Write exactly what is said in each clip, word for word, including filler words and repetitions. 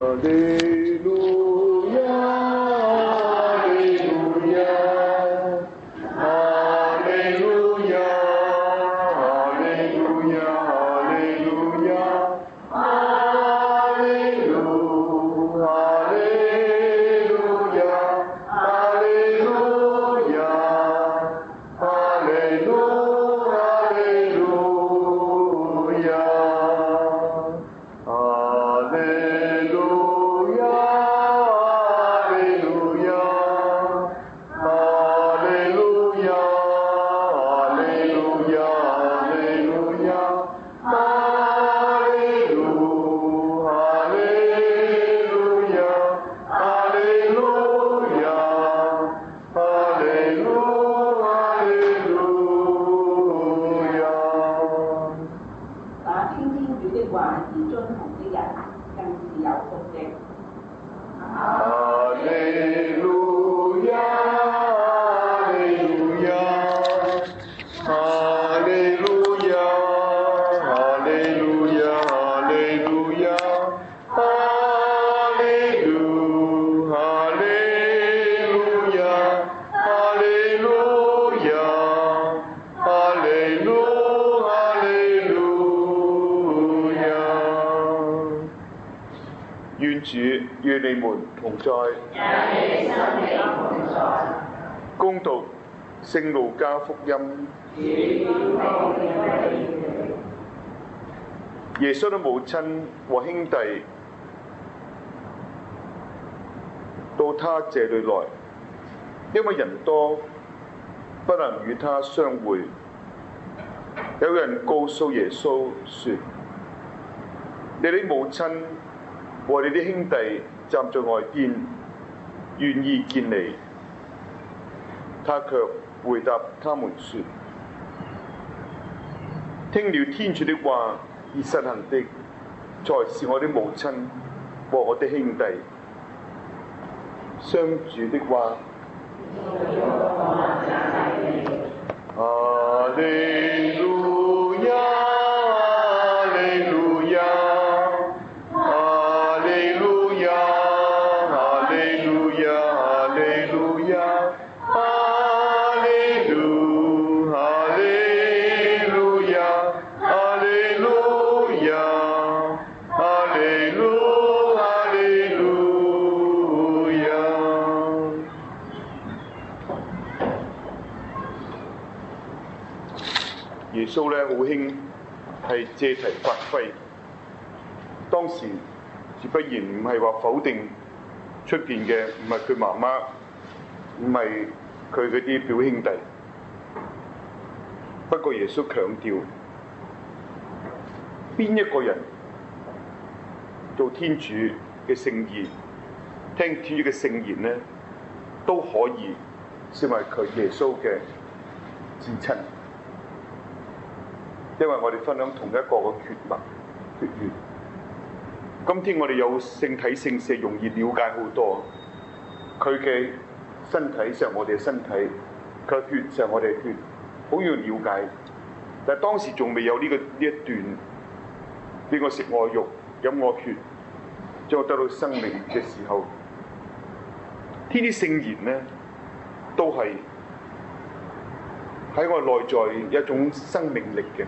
與你們同在，恭讀聖路加福音。耶穌的母親和兄弟到他這裏來，因為人多，不能與他相會。有人告訴耶穌說：你的母親和你的兄弟站在外邊，願意見你。他卻回答他們說：聽了天主的話而實行的，才是我的母親和我的兄弟。上主的話。阿利路亞。耶穌咧好興係借題發揮，當時自不然唔係話否定出邊嘅，唔係佢媽媽，唔係佢嗰啲表兄弟。不過耶穌強調，邊一個人做天主嘅聖言，聽天主嘅聖言咧，都可以成為佢耶穌嘅至親。因為我哋分享同一個嘅血脈血緣，今天我哋有聖體聖事，容易了解好多。佢嘅身體上我哋嘅身體，佢嘅血上我哋嘅血，好容易了解。但係當時仲未有呢、這個呢一段，呢、這個食我肉飲我血，將我得到生命嘅時候，天主聖言咧都係喺我內在一種生命力嘅。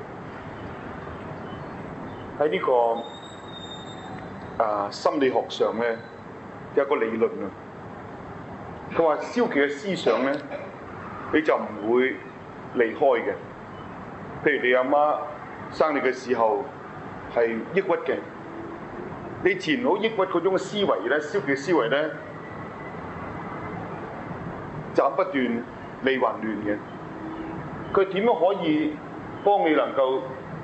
喺呢、這個啊心理學上咧有一個理論啊，佢話消極嘅思想咧你就唔會離開嘅。譬如你阿媽生你嘅時候係抑鬱嘅，你自然好抑鬱嗰種思維咧，消極嘅思維咧斬不斷理還亂嘅。佢點樣可以幫你能夠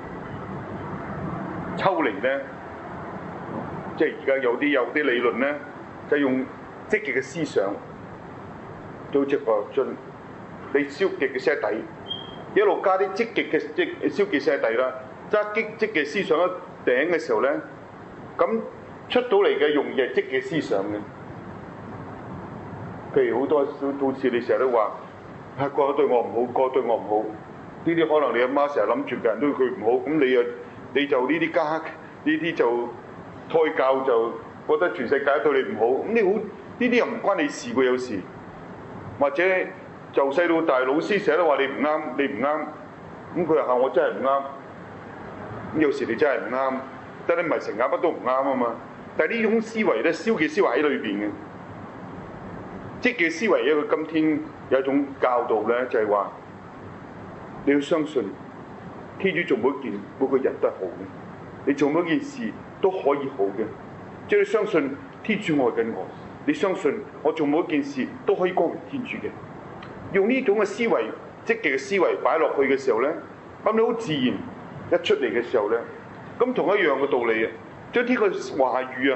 抽離咧？即係而家有啲有啲理論咧，就係、用積極嘅思想做直播進你消極嘅些底，一路加啲積極嘅積消極些底啦，揸積積極思想一頂嘅時候咧，咁出到嚟嘅容易係積極思想嘅。譬如好多到時你成日都話係個個對我唔好，個個對我唔好，呢啲可能你阿媽成日諗住嘅人對佢唔好，咁你又你就呢啲加呢啲就胎教就覺得全世界對你唔好，咁你好呢啲又唔關你事喎。有時或者由細到大，老師成日都話你唔啱，你唔啱，咁佢又話我真係唔啱。咁有時你真係唔啱，但你唔係成日乜都唔啱啊嘛。但係呢種思維咧，消極思維喺裏邊嘅。積極思維咧，佢今天有一種教導咧，就係話你要相信天主做每一件每個人都係好嘅，你做每一件事都可以好嘅。即係你相信天主愛緊我，你相信我做每一件事都可以光榮天主嘅。用呢種嘅思維，積極嘅思維擺落去嘅時候咧，咁你好自然一出嚟嘅時候咧，咁同一樣嘅道理啊，將呢個話語啊，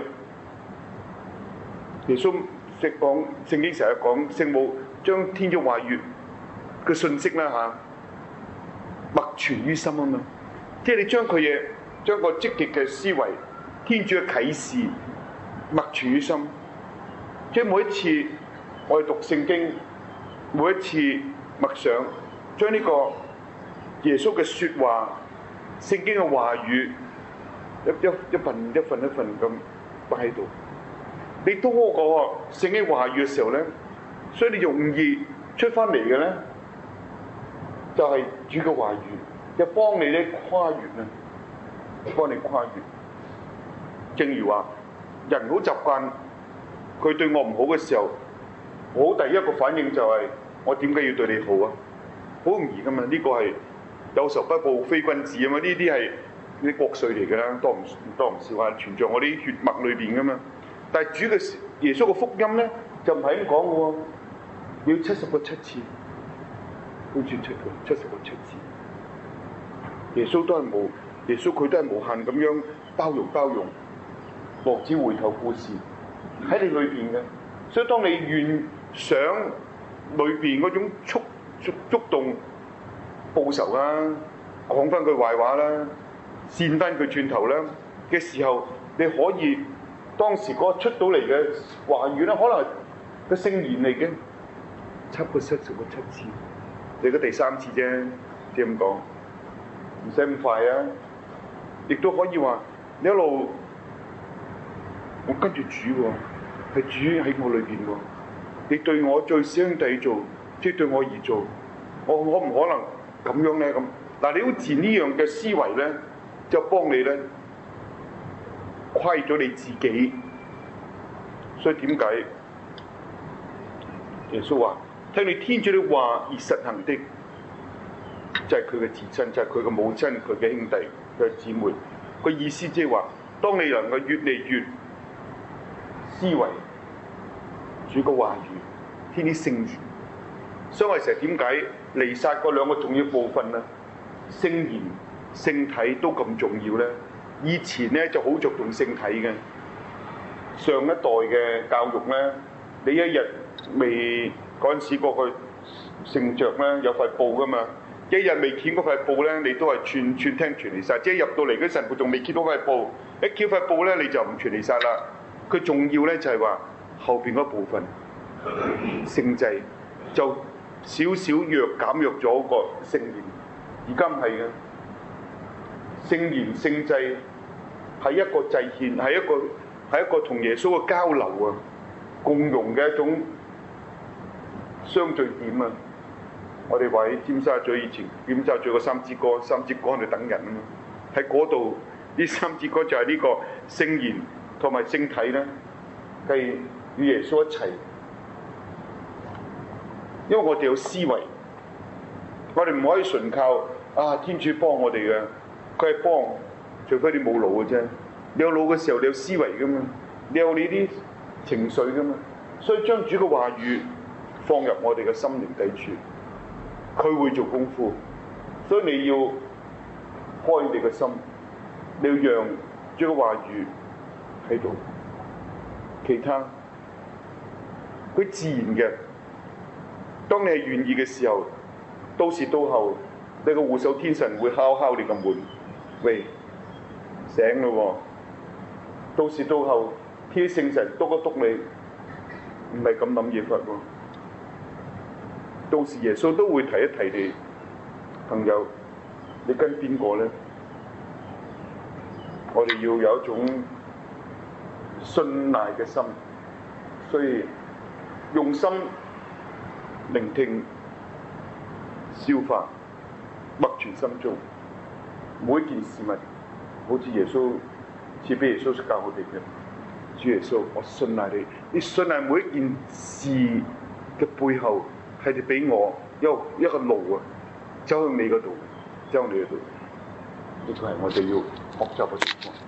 耶穌即講聖經成日講聖母將天主話語嘅信息啦嚇，默存於心啊嘛，即係你將佢嘢將個積極嘅思維、天主嘅啟示默存於心，即係每一次我哋讀聖經，每一次默想，將呢個耶穌嘅説話、聖經嘅話語一一一份一份一份咁擺喺度。你多個聖經話語嘅時候咧，所以你容易出翻嚟嘅咧，就係、是、主嘅話語，就幫你咧跨越啊，幫你跨越。正如話，人好習慣佢對我唔好嘅時候，我第一個反應就係、是、我點解要對你好啊？好容易噶嘛，呢、這個係有仇不報非君子啊嘛，呢啲係啲國粹嚟㗎啦，多唔多唔少啊，存在我啲血脈裏邊㗎嘛。但係主嘅耶穌嘅福音咧，就唔係咁講嘅喎，要七十個七次，好似七個七十個七次。耶穌都係無，耶穌佢都係無限咁樣包容包容，浪子回頭故事喺你裏邊嘅。所以當你願想裏邊嗰種觸觸觸動報仇啦，講翻句壞話啦，扇翻佢轉頭啦嘅時候，你可以。當時嗰個出到嚟嘅話語咧，可能係個聖言嚟嘅，七個七十個七次，你個第三次啫，即係咁講，唔使咁快啊！亦都可以話你一路我跟住主喎，係主喺我裏邊喎，你對我最小兄弟做，即係對我而做，我可唔可能咁樣咧？咁嗱，你好自然呢樣嘅思維咧，就幫你咧。虧咗你自己，所以點解耶穌話聽你天主的話而實行的，就係佢嘅至親，就係佢嘅母親、佢嘅兄弟、佢嘅姊妹。個意思即係話，當你能夠越嚟越思維主嘅話語，天啲聖言。所以我哋成日點解彌撒嗰兩個重要部分啊，聖言、聖體都咁重要咧？以前咧就好着重聖體嘅，上一代嘅教育咧，你一日未嗰陣時過去聖著咧有塊布噶嘛，一日未掀嗰塊布咧，你都係串串聽傳彌撒，即係入到嚟嗰神父仲未揭到塊布，一揭塊布咧你就唔傳彌撒啦。佢重要咧就係話後邊嗰部分聖祭就少少弱減弱咗個聖言，而家唔係嘅。聖言聖祭係一個祭獻，係一個係一個同耶穌嘅交流啊，共融嘅一種相聚點啊！我哋話喺尖沙咀以前，尖沙咀個三支歌，三支歌喺度等人啊嘛，喺嗰度呢三支歌就係呢個聖言同埋聖體咧，係與耶穌一齊。因為我哋有思維，我哋唔可以純靠啊天主幫我哋嘅。佢係幫，除非你冇腦嘅啫。你有腦嘅時候，你有思維噶嘛？你有你啲情緒噶嘛？所以將主嘅話語放入我哋嘅心靈底處，佢會做功夫。所以你要開你嘅心，你要讓主嘅話語喺度。其他佢自然嘅，當你係願意嘅時候，到時到後，你個護守天神會敲敲你個門。喂，醒咯喎！到時到後，天聖神督一督你，唔係咁諗嘢法喎。到時耶穌都會提一提你，朋友，你跟邊個咧？我哋要有一種信賴嘅心，所以用心聆聽、消化、默存心中，每一件事物，好似耶穌賜俾耶穌教我哋嘅。主耶穌，我信賴你。你信賴每一件事嘅背後，係你俾我有一個路啊，走向你嗰度，走向你嗰度。呢個係我哋要學習嘅地方。